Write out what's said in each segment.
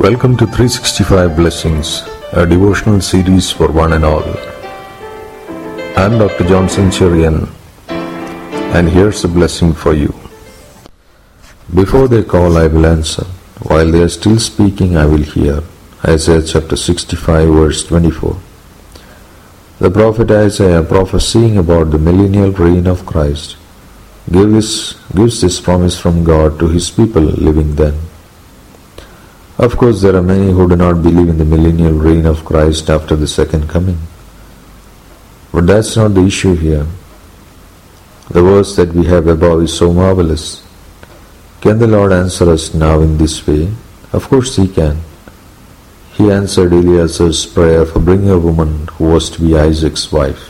Welcome to 365 Blessings, a devotional series for one and all. I'm Dr. Johnson Cherian, and here's a blessing for you. Before they call, I will answer. While they are still speaking, I will hear. Isaiah chapter 65, verse 24. The prophet Isaiah, prophesying about the millennial reign of Christ, gives this promise from God to his people living then. Of course, there are many who do not believe in the millennial reign of Christ after the second coming. But that's not the issue here. The verse that we have above is so marvelous. Can the Lord answer us now in this way? Of course He can. He answered Eliezer's prayer for bringing a woman who was to be Isaac's wife.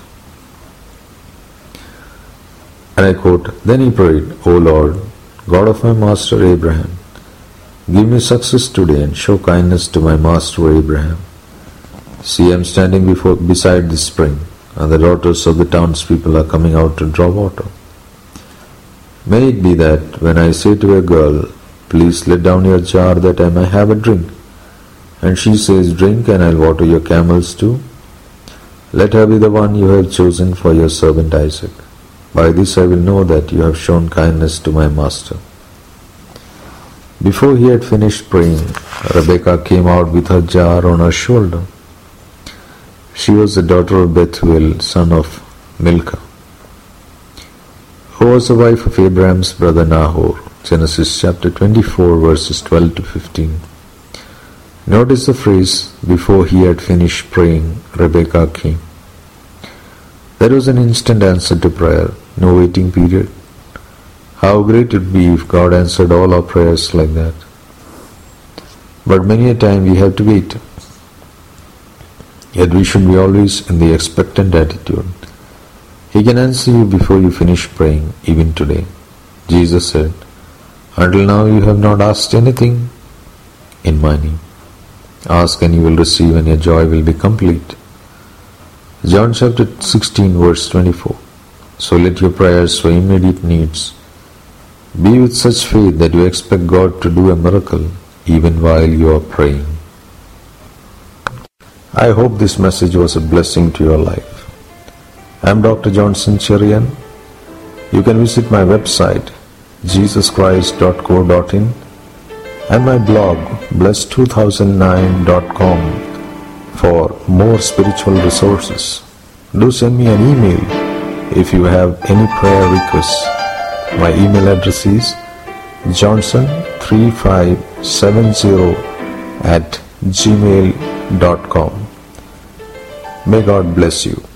And I quote, "Then he prayed, O Lord, God of my master Abraham, give me success today and show kindness to my master Abraham. See, I am standing beside this spring, and the daughters of the townspeople are coming out to draw water. May it be that when I say to a girl, please let down your jar that I may have a drink, and she says, drink and I'll water your camels too, let her be the one you have chosen for your servant Isaac. By this I will know that you have shown kindness to my master." Before he had finished praying, Rebekah came out with her jar on her shoulder. She was the daughter of Bethuel, son of Milcah, who was the wife of Abraham's brother Nahor. Genesis chapter 24, verses 12 to 15. Notice the phrase, before he had finished praying, Rebekah came. That was an instant answer to prayer, no waiting period. How great it would be if God answered all our prayers like that. But many a time we have to wait. Yet we should be always in the expectant attitude. He can answer you before you finish praying, even today. Jesus said, "Until now you have not asked anything in my name. Ask and you will receive, and your joy will be complete." John chapter 16, verse 24. So let your prayers for immediate needs be with such faith that you expect God to do a miracle even while you are praying. I hope this message was a blessing to your life. I am Dr. Johnson Cherian. You can visit my website jesuschrist.co.in and my blog bless2009.com for more spiritual resources. Do send me an email if you have any prayer requests. My email address is johnson3570@gmail.com. May God bless you.